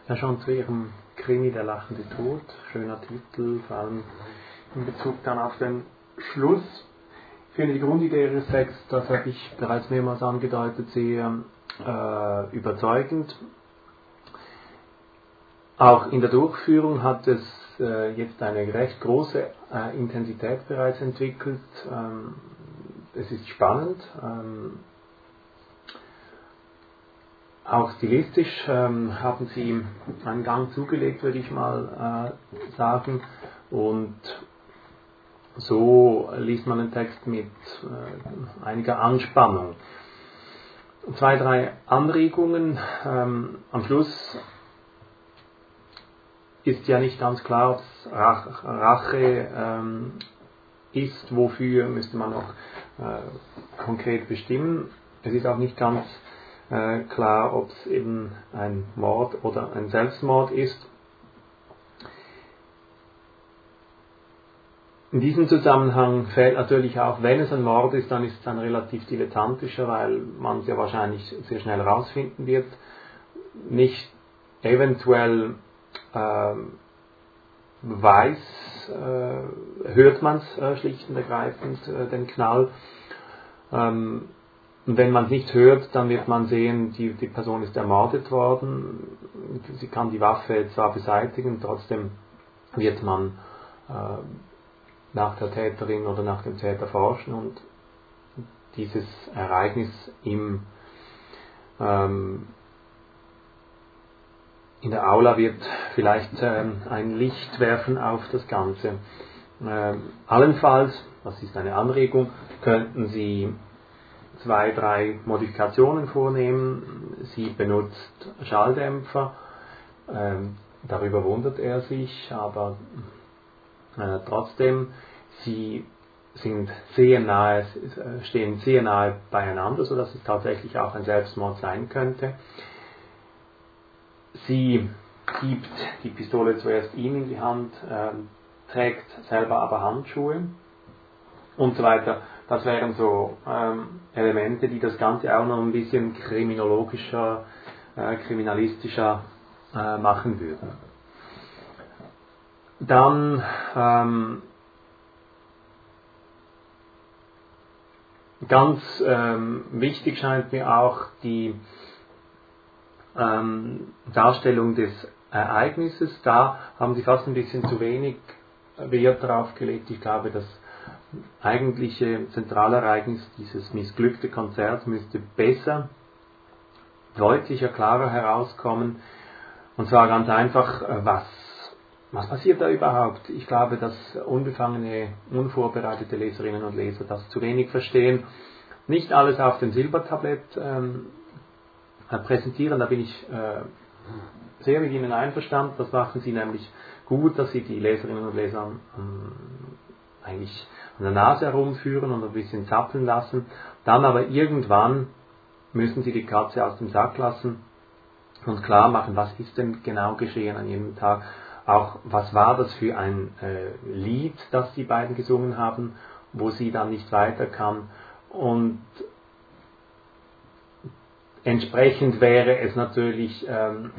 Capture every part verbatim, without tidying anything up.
Ja, schon zu Ihrem Krimi Der lachende Tod, schöner Titel, vor allem in Bezug dann auf den Schluss. Ich finde die Grundidee Ihres Texts, das habe ich bereits mehrmals angedeutet, sehr äh, überzeugend. Auch in der Durchführung hat es äh, jetzt eine recht große äh, Intensität bereits entwickelt. Ähm, es ist spannend. Ähm, Auch stilistisch ähm, haben Sie einen Gang zugelegt, würde ich mal äh, sagen. Und so liest man den Text mit äh, einiger Anspannung. Zwei, drei Anregungen. Ähm, am Schluss ist ja nicht ganz klar, ob es Rach, Rache ähm, ist. Wofür müsste man noch äh, konkret bestimmen. Es ist auch nicht ganz Äh, klar, ob es eben ein Mord oder ein Selbstmord ist. In diesem Zusammenhang fällt natürlich auch, wenn es ein Mord ist, dann ist es ein relativ dilettantischer, weil man es ja wahrscheinlich sehr schnell herausfinden wird. Nicht eventuell äh, weiß, äh, hört man es äh, schlicht und ergreifend, äh, den Knall. Ähm, Und wenn man es nicht hört, dann wird man sehen, die, die Person ist ermordet worden. Sie kann die Waffe zwar beseitigen, trotzdem wird man äh, nach der Täterin oder nach dem Täter forschen und dieses Ereignis im, ähm, in der Aula wird vielleicht ähm, ein Licht werfen auf das Ganze. Ähm, allenfalls, das ist eine Anregung, könnten Sie zwei, drei Modifikationen vornehmen. Sie benutzt Schalldämpfer, ähm, darüber wundert er sich, aber äh, trotzdem, sie sind sehr nahe, stehen sehr nahe beieinander, sodass es tatsächlich auch ein Selbstmord sein könnte. Sie gibt die Pistole zuerst ihm in die Hand, äh, trägt selber aber Handschuhe und so weiter. Das wären so ähm, Elemente, die das Ganze auch noch ein bisschen kriminologischer, äh, kriminalistischer äh, machen würden. Dann ähm, ganz ähm, wichtig scheint mir auch die ähm, Darstellung des Ereignisses. Da haben Sie fast ein bisschen zu wenig Wert darauf gelegt. Ich glaube, das eigentliche Zentralereignis, dieses missglückte Konzert, müsste besser, deutlicher, klarer herauskommen. Und zwar ganz einfach, was, was passiert da überhaupt? Ich glaube, dass unbefangene, unvorbereitete Leserinnen und Leser das zu wenig verstehen. Nicht alles auf dem Silbertablett ähm, präsentieren, da bin ich äh, sehr mit Ihnen einverstanden. Das machen Sie nämlich gut, dass Sie die Leserinnen und Leser ähm, eigentlich an der Nase herumführen und ein bisschen zappeln lassen. Dann aber irgendwann müssen Sie die Katze aus dem Sack lassen und klar machen, was ist denn genau geschehen an jedem Tag. Auch was war das für ein äh, Lied, das die beiden gesungen haben, wo sie dann nicht weiter kann. Und entsprechend wäre es natürlich ähm,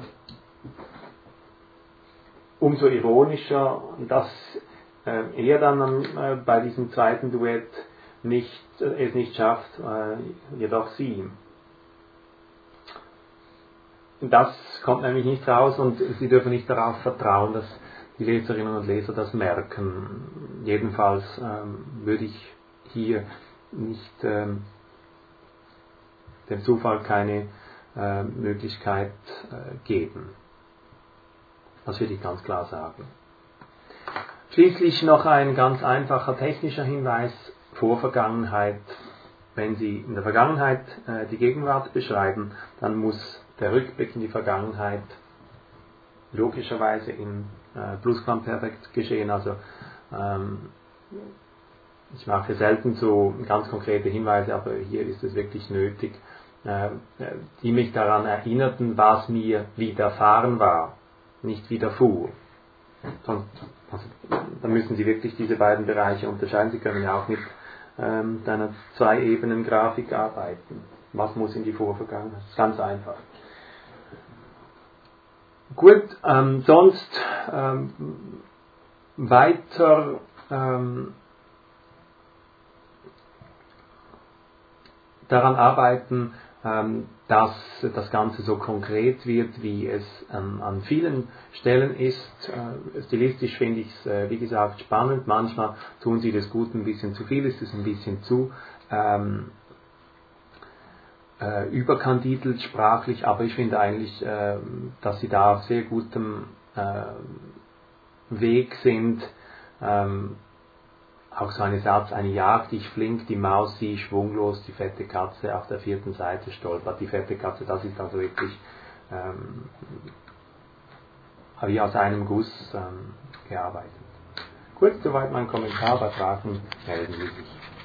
umso ironischer, dass äh, er dann äh, bei diesem zweiten Duett nicht, äh, es nicht schafft, äh, jedoch sie. Das kommt nämlich nicht raus und Sie dürfen nicht darauf vertrauen, dass die Leserinnen und Leser das merken. Jedenfalls ähm, würde ich hier nicht ähm, dem Zufall keine äh, Möglichkeit äh, geben. Das würde ich ganz klar sagen. Schließlich noch ein ganz einfacher technischer Hinweis: Vorvergangenheit. Wenn Sie in der Vergangenheit äh, die Gegenwart beschreiben, dann muss der Rückblick in die Vergangenheit logischerweise in äh, Plusquamperfekt geschehen. Also ähm, ich mache selten so ganz konkrete Hinweise, aber hier ist es wirklich nötig, äh, die mich daran erinnerten, was mir widerfahren war, nicht widerfuhr. Sonst, also, dann müssen Sie wirklich diese beiden Bereiche unterscheiden. Sie können ja auch mit ähm, einer Zwei-Ebenen-Grafik arbeiten. Was muss in die Vorvergangenheit? Das ist ganz einfach. Gut, ähm, sonst ähm, weiter ähm, daran arbeiten, ähm, dass das Ganze so konkret wird, wie es ähm, an vielen Stellen ist. Äh, stilistisch finde ich es, äh, wie gesagt, spannend. Manchmal tun sie des Guten ein bisschen zu viel, ist es ein bisschen zu ähm, äh, überkandidelt sprachlich, aber ich finde eigentlich, äh, dass sie da auf sehr gutem äh, Weg sind. Ähm, auch so ein Satz, eine Jagd, ich flink, die Maus, sie schwunglos, die fette Katze auf der vierten Seite stolpert. Die fette Katze, das ist also wirklich ähm, wie aus einem Guss ähm, gearbeitet. Kurz soweit mein Kommentar, bei Fragen melden Sie sich.